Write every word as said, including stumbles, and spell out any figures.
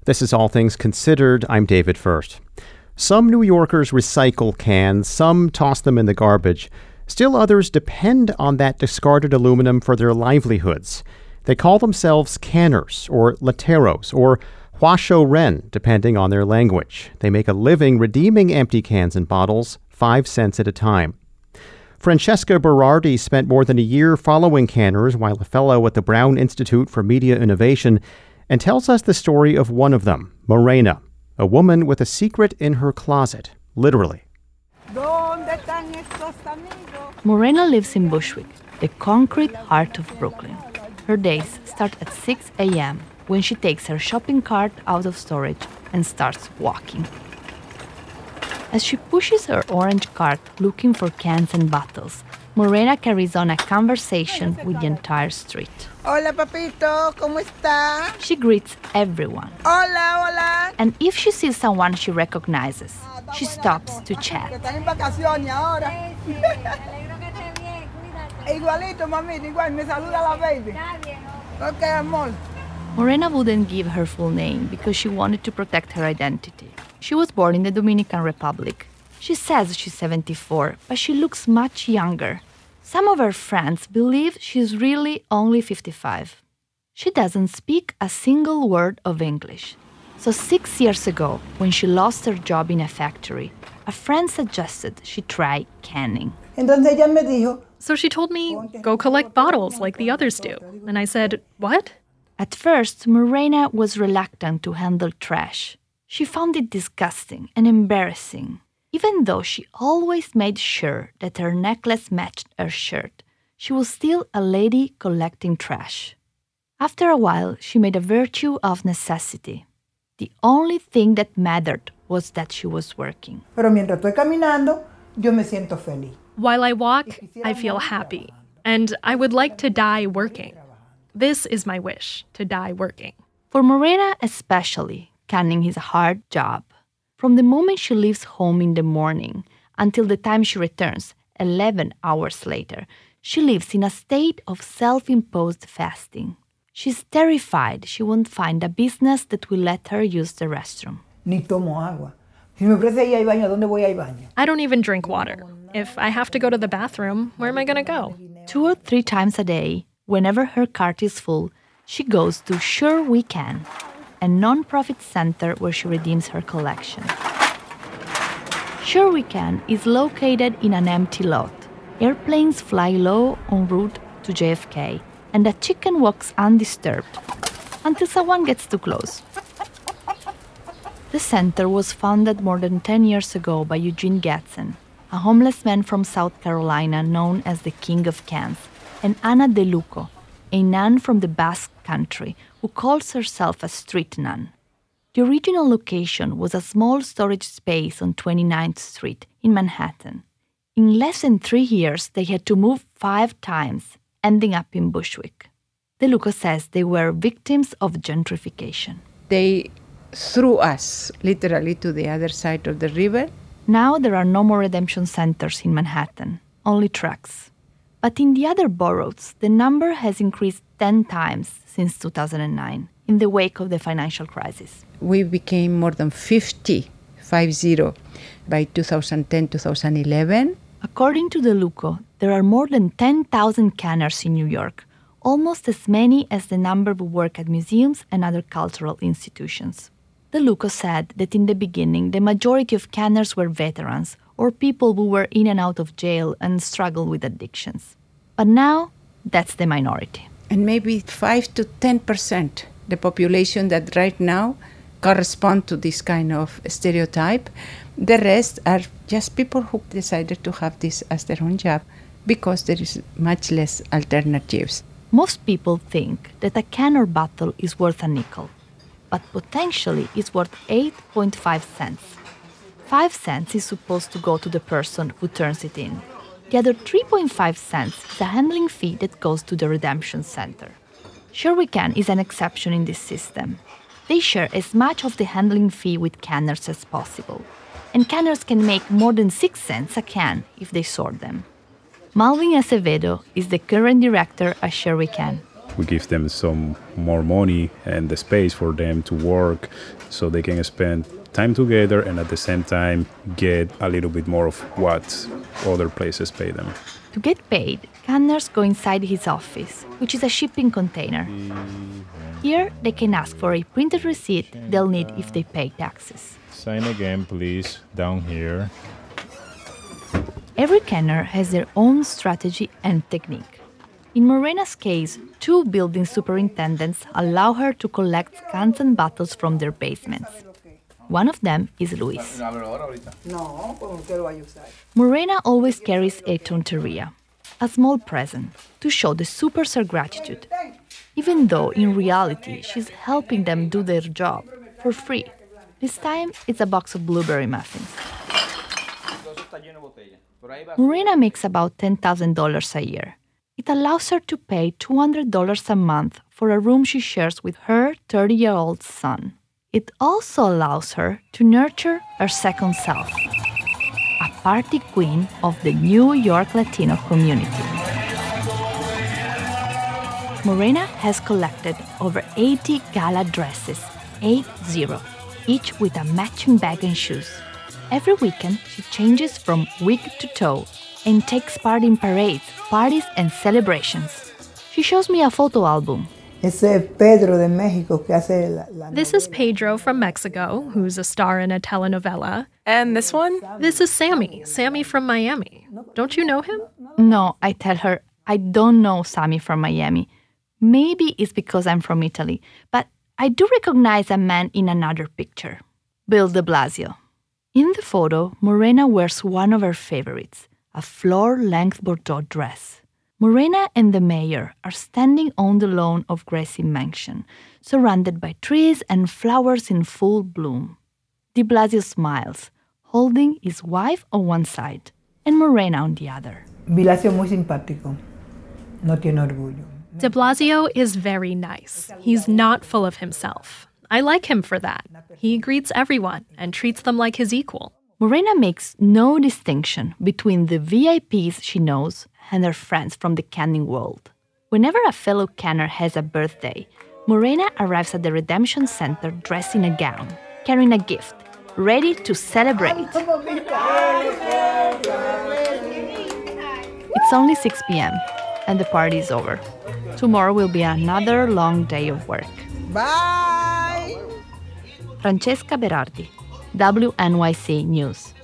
This is All Things Considered. I'm David First. Some New Yorkers recycle cans, some toss them in the garbage. Still others depend on that discarded aluminum for their livelihoods. They call themselves canners or lateros or huasho-ren, depending on their language. They make a living redeeming empty cans and bottles, five cents at a time. Francesca Berardi spent more than a year following canners while a fellow at the Brown Institute for Media Innovation, and tells us the story of one of them, Morena, a woman with a secret in her closet, literally. Morena lives in Bushwick, the concrete heart of Brooklyn. Her days start at six a.m. when she takes her shopping cart out of storage and starts walking. As she pushes her orange cart looking for cans and bottles, Morena carries on a conversation with the entire street. Hola, papito, ¿cómo está? She greets everyone. Hola, hola. And if she sees someone she recognizes, she stops to chat. Igualito, mamita, igual, me saluda la baby. Okay, amor. Morena wouldn't give her full name because she wanted to protect her identity. She was born in the Dominican Republic. She says she's seventy-four, but she looks much younger. Some of her friends believe she's really only fifty-five. She doesn't speak a single word of English. So six years ago, when she lost her job in a factory, a friend suggested she try canning. Entonces ella me dijo, So she told me, go collect bottles like the others do. And I said, what? At first, Morena was reluctant to handle trash. She found it disgusting and embarrassing. Even though she always made sure that her necklace matched her shirt, she was still a lady collecting trash. After a while, she made a virtue of necessity. The only thing that mattered was that she was working. Pero mientras estoy caminando, yo me siento feliz. While I walk, I feel happy. And I would like to die working. This is my wish, to die working. For Morena especially, canning is a hard job. From the moment she leaves home in the morning until the time she returns, eleven hours later, she lives in a state of self-imposed fasting. She's terrified she won't find a business that will let her use the restroom. Ni tomo agua. Si me ofrece ir al baño, ¿dónde voy al baño? I don't even drink water. If I have to go to the bathroom, where am I going to go? Two or three times a day, whenever her cart is full, she goes to Sure We Can, a non-profit center where she redeems her collection. Sure We Can is located in an empty lot. Airplanes fly low en route to J F K, and a chicken walks undisturbed until someone gets too close. The center was founded more than ten years ago by Eugene Gadsden, a homeless man from South Carolina known as the King of Cans, and Ana De Luco, a nun from the Basque Country who calls herself a street nun. The original location was a small storage space on twenty-ninth Street in Manhattan. In less than three years, they had to move five times, ending up in Bushwick. De Luco says they were victims of gentrification. They threw us literally to the other side of the river. Now there are no more redemption centers in Manhattan, only trucks. But in the other boroughs, the number has increased ten times since two thousand nine, in the wake of the financial crisis. We became more than fifty, five zero, by two thousand ten, two thousand eleven. According to De Luco, there are more than ten thousand canners in New York, almost as many as the number who work at museums and other cultural institutions. De Luco said that in the beginning, the majority of canners were veterans or people who were in and out of jail and struggled with addictions. But now, that's the minority. And maybe five to ten percent, the population that right now correspond to this kind of stereotype. The rest are just people who decided to have this as their own job because there is much less alternatives. Most people think that a can or bottle is worth a nickel, but potentially it's worth eight point five cents. five cents is supposed to go to the person who turns it in. The other three point five cents is a handling fee that goes to the redemption center. Sure We Can is an exception in this system. They share as much of the handling fee with canners as possible, and canners can make more than six cents a can if they sort them. Malvin Acevedo is the current director at Sure We Can. We give them some more money and the space for them to work so they can spend time together and at the same time get a little bit more of what other places pay them. To get paid, canners go inside his office, which is a shipping container. Here, they can ask for a printed receipt they'll need if they pay taxes. Sign again, please, down here. Every canner has their own strategy and technique. In Morena's case, two building superintendents allow her to collect cans and bottles from their basements. One of them is Luis. Morena always carries a tonteria, a small present, to show the supers her gratitude, even though in reality she's helping them do their job for free. This time, it's a box of blueberry muffins. Morena makes about ten thousand dollars a year. It allows her to pay two hundred dollars a month for a room she shares with her thirty-year-old son. It also allows her to nurture her second self, a party queen of the New York Latino community. Morena has collected over eighty gala dresses, eight zero, each with a matching bag and shoes. Every weekend, she changes from wig to toe and takes part in parades, parties, and celebrations. She shows me a photo album. This is Pedro from Mexico, who's a star in a telenovela. And this one? This is Sammy, Sammy from Miami. Don't you know him? No, I tell her, I don't know Sammy from Miami. Maybe it's because I'm from Italy, but I do recognize a man in another picture, Bill de Blasio. In the photo, Morena wears one of her favorites, a floor-length Bordeaux dress. Morena and the mayor are standing on the lawn of Gracie Mansion, surrounded by trees and flowers in full bloom. De Blasio smiles, holding his wife on one side and Morena on the other. Blasio muy simpático. No tiene orgullo. De Blasio is very nice. He's not full of himself. I like him for that. He greets everyone and treats them like his equal. Morena makes no distinction between the V I Ps she knows and her friends from the canning world. Whenever a fellow canner has a birthday, Morena arrives at the Redemption Center dressed in a gown, carrying a gift, ready to celebrate. It's only six p.m. and the party is over. Tomorrow will be another long day of work. Bye! Francesca Berardi, W N Y C News.